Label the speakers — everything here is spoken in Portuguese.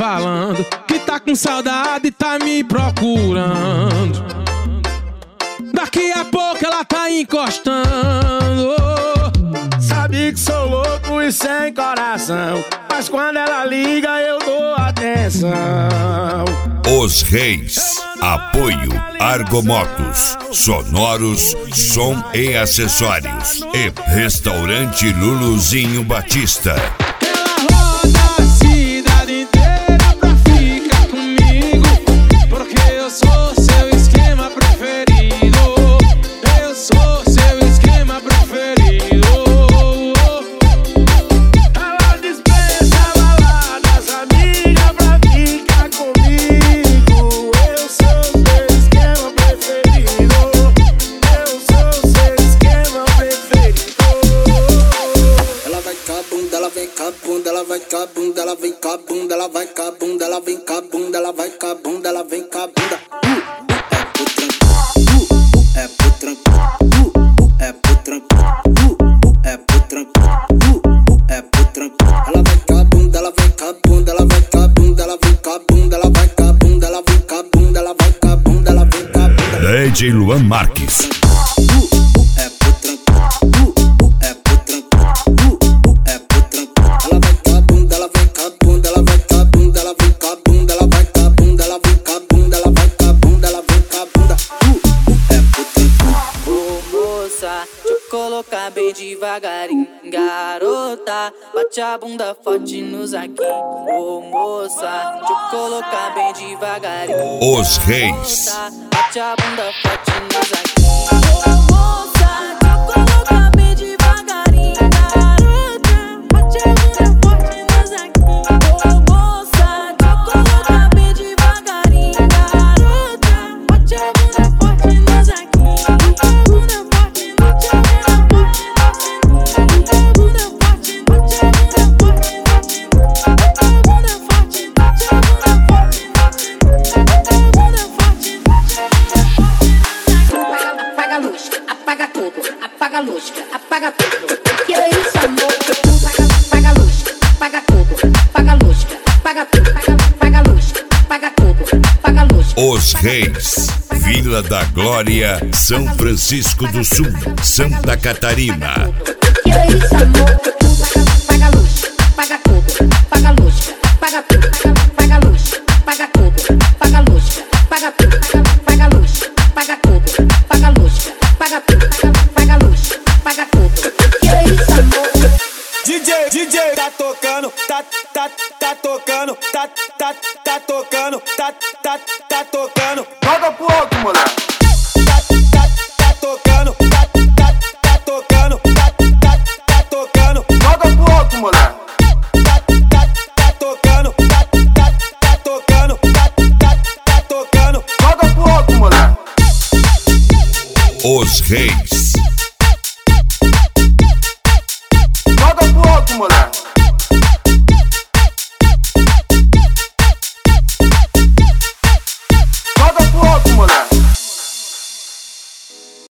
Speaker 1: falando que tá com saudade e tá me procurando. Daqui a pouco ela tá encostando. Sabe que sou louco e sem coração, mas quando ela liga eu dou atenção.
Speaker 2: Os Reis. Apoio Argomotos, Sonoros, Som e Acessórios. E Restaurante Luluzinho Batista.
Speaker 1: Ela roda a cidade inteira pra ficar comigo, porque eu sou seu esquema preferido. Eu sou seu esquema preferido. Ela dispensa baladas, amiga, pra ficar comigo. Eu sou seu esquema preferido. Eu sou seu esquema preferido.
Speaker 3: Ela vai com a bunda, ela vem com a bunda, ela vai com a bunda, ela vem com a bunda, ela vai com a bunda, ela vem com a bunda, ela vai com a bunda, ela vem com a bunda. É pro tranquilo, é pro tranquilo, é pro tranquilo, é pro tranquilo. Ela vai com a bunda, ela vem com a bunda, ela vai com a bunda, ela vem com a bunda, ela vai com a bunda, ela vem com a bunda, ela vai com a bunda, ela vem com a bunda.
Speaker 2: DJ Luan Marques.
Speaker 3: É pro tranquilo, é pro tranquilo, é pro tranquilo. Ela vai com a bunda, ela vem com a bunda, ela vai com a bunda, ela vem com a bunda, ela vai com a bunda, ela vem com a bunda, ela vai com a bunda, ela vem com a bunda. É pro tranquilo.
Speaker 4: Ô moça, deixa eu colocar bem devagarinho. Garota, bate a bunda forte nos aqui. Ô moça, deixa eu colocar bem devagarinho.
Speaker 2: Os Reis.
Speaker 4: Bate a bunda forte nos aqui. Ô moça, deixa eu colocar bem devagarinho. Garota, bate a bunda forte nos aqui. Ô moça, deixa eu colocar bem devagarinho. Garota, bate a bunda forte nos aqui. Bate a bunda forte, bate a bunda forte, bate a bunda forte, bate a bunda forte, bate a bunda forte, bate a bunda forte, bate a bunda forte.
Speaker 5: Apaga a luz, apaga tudo, apaga a luz, apaga tudo. Que é isso, amor? Apaga a luz, apaga tudo, apaga a luz, apaga tudo, apaga a luz, apaga tudo, apaga a luz.
Speaker 2: Os Reis. Vila da Glória, São Francisco do Sul, Santa Catarina.
Speaker 5: Que é isso, amor? Apaga a luz, apaga tudo, apaga a luz, apaga tudo, apaga a luz, apaga tudo, apaga a luz, apaga tudo, apaga a luz, apaga tudo, apaga a luz, apaga tudo, apaga a luz, apaga tudo. Que é isso, amor?
Speaker 6: DJ tá tocando, tá tocando, tá tocando, tá tocando.
Speaker 7: Joga pro alto, moleque.
Speaker 6: Tá tocando, tá tocando, tá tocando.
Speaker 7: Joga pro alto, moleque.
Speaker 6: Tá tocando, tá tocando, tá tocando.
Speaker 7: Joga pro alto, moleque.
Speaker 2: Os Reis.
Speaker 7: Joga pro alto, moleque.